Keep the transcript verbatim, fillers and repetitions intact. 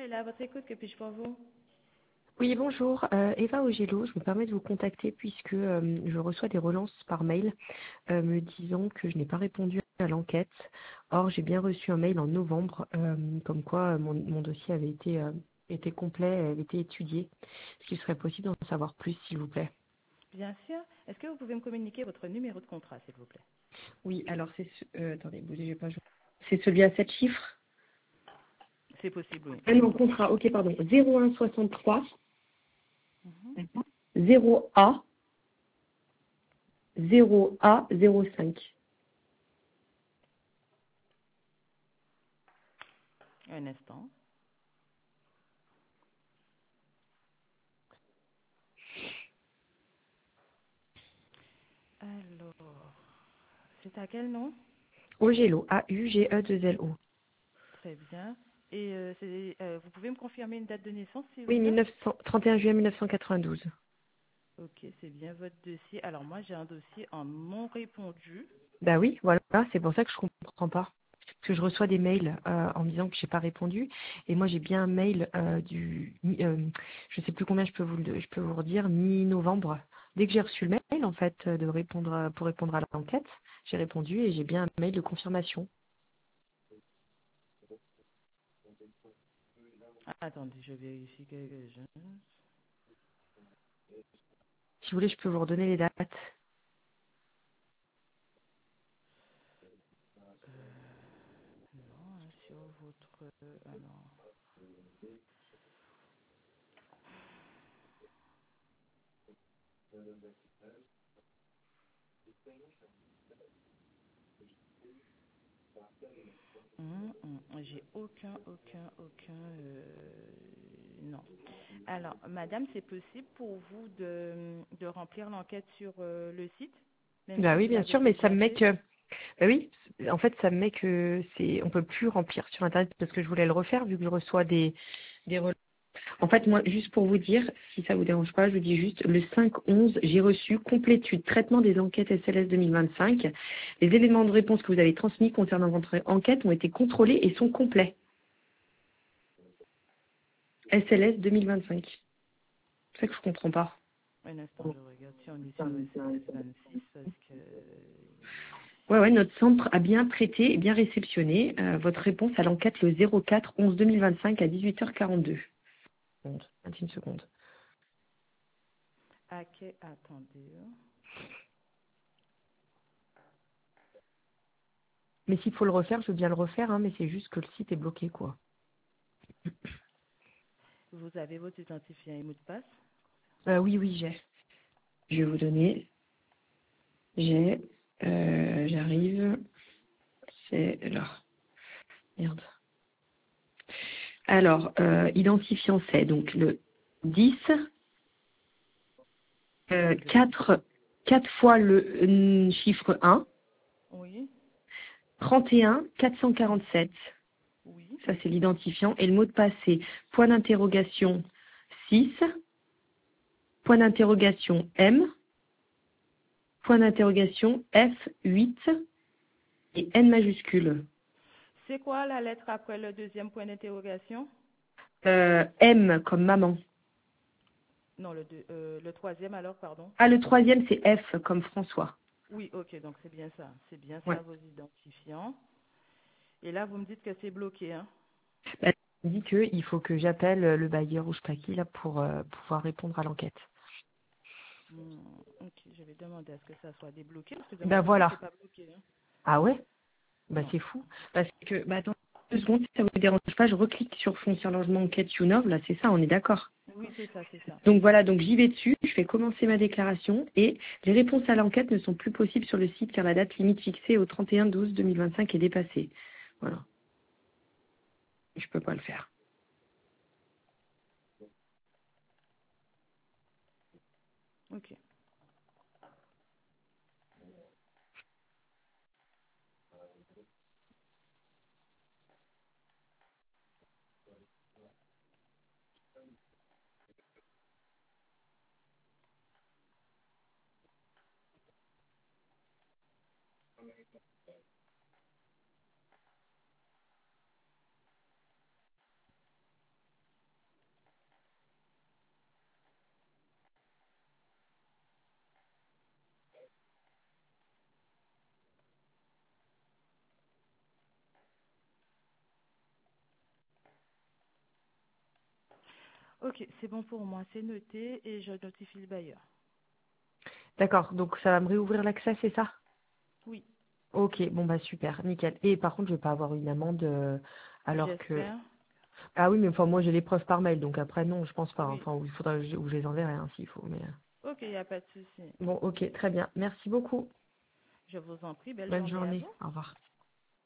est là à votre écoute, que puis-je pour vous? Oui, bonjour. Euh, Eva Ogelo, je me permets de vous contacter puisque euh, je reçois des relances par mail euh, me disant que je n'ai pas répondu à l'enquête. Or, j'ai bien reçu un mail en novembre euh, comme quoi euh, mon, mon dossier avait été, euh, été complet, avait été étudié. Est-ce qu'il serait possible d'en savoir plus, s'il vous plaît? Bien sûr. Est-ce que vous pouvez me communiquer votre numéro de contrat, s'il vous plaît? Oui, alors c'est... ce- Euh, attendez, bougez pas. je- C'est celui à sept chiffres? C'est possible, oui. Ah non, contrat, ok, pardon. zéro un soixante-trois Mhm. zéro A zéro A zéro cinq. Un instant. Alors, c'est à quel nom? Ogelo, A U G E deux L O. Très bien. Et euh, c'est, euh, vous pouvez me confirmer une date de naissance, s'il vous Oui, plaît? mille neuf cents trente et un juillet mille neuf cent quatre-vingt-douze. Ok, c'est bien votre dossier. Alors moi, j'ai un dossier en non répondu. Bah oui, voilà, c'est pour ça que je comprends pas. Parce que je reçois des mails euh, en me disant que j'ai pas répondu. Et moi, j'ai bien un mail euh, du, mi- euh, je sais plus combien je peux vous le, je peux vous redire, mi-novembre. Dès que j'ai reçu le mail, en fait, euh, de répondre à- pour répondre à l'enquête, j'ai répondu et j'ai bien un mail de confirmation. Ah, attendez, je vérifie quelque chose. Si vous voulez, je peux vous redonner les dates. Non, hein, sur votre... euh, alors... Hum, hum, j'ai aucun, aucun, aucun... euh, non. Alors, madame, c'est possible pour vous de, de remplir l'enquête sur euh, le site, même Bah si oui, vous bien l'avez sûr, mais ça déjà me met fait? que, bah oui, en fait, ça me met que c'est, on peut plus remplir sur Internet parce que je voulais le refaire vu que je reçois des, des En fait, moi, juste pour vous dire, si ça vous dérange pas, je vous dis juste, le cinq onze, j'ai reçu complétude, traitement des enquêtes S L S deux mille vingt-cinq. Les éléments de réponse que vous avez transmis concernant votre enquête ont été contrôlés et sont complets. S L S deux mille vingt-cinq. C'est ça que je comprends pas. Un instant, je regarde si on est sur S L S vingt-six, parce que... Ouais, ouais, notre centre a bien traité et bien réceptionné euh, votre réponse à l'enquête le zéro quatre onze deux mille vingt-cinq à dix-huit heures quarante-deux. vingt-et-une secondes. Ah, ok, attendez. hein. Mais s'il faut le refaire, je veux bien le refaire, hein, mais c'est juste que le site est bloqué, quoi. Vous avez votre identifiant et mot de passe? Euh, oui, oui, j'ai. Je vais vous donner. J'ai, euh, j'arrive, c'est là, merde. Alors, euh, identifiant, c'est donc le dix, euh, Le dix. quatre, quatre fois le euh, chiffre un, Oui, trente et un, quatre cent quarante-sept. oui. Ça, c'est l'identifiant. Et le mot de passe, c'est point d'interrogation six, point d'interrogation M, point d'interrogation F huit et N majuscule. C'est quoi la lettre après le deuxième point d'interrogation? Euh, M comme maman. Non, le, deux, euh, le troisième alors, pardon. Ah, le troisième, c'est F comme François. Oui, ok, donc c'est bien ça. C'est bien Ouais. ça, vos identifiants. Et là, vous me dites que c'est bloqué, hein? Bah, elle dit qu'il faut que j'appelle le bailleur ou je sais pas qui là pour euh, pouvoir répondre à l'enquête. Hmm, ok, je vais demander à ce que ça soit débloqué, parce que de mon Ben côté, voilà. c'est pas bloqué, hein? Ah ouais? Bah Non. c'est fou. Parce que, bah attends, deux secondes, si ça vous dérange pas, je reclique sur foncier logement enquête Younov, là c'est ça, on est d'accord. Oui, c'est ça, c'est ça. Donc voilà, donc j'y vais dessus, je fais commencer ma déclaration et les réponses à l'enquête ne sont plus possibles sur le site car la date limite fixée au trente et un douze deux mille vingt-cinq est dépassée. Voilà, je peux pas le faire. Ok. Ok, c'est bon pour moi, c'est noté et je notifie le bailleur. D'accord, donc ça va me réouvrir l'accès, c'est ça? Oui, Ok, bon bah super, nickel. Et par contre, je vais pas avoir une amende euh, alors que... j'espère. Ah oui, mais enfin moi j'ai les preuves par mail, donc après non, je pense pas. Oui, Enfin, il faudra que je, ou je les enverrai hein, s'il faut. Mais euh, ok, il n'y a pas de souci. bon, ok, très bien. Merci beaucoup. Je vous en prie, belle Bonne journée à journée. vous. Au revoir.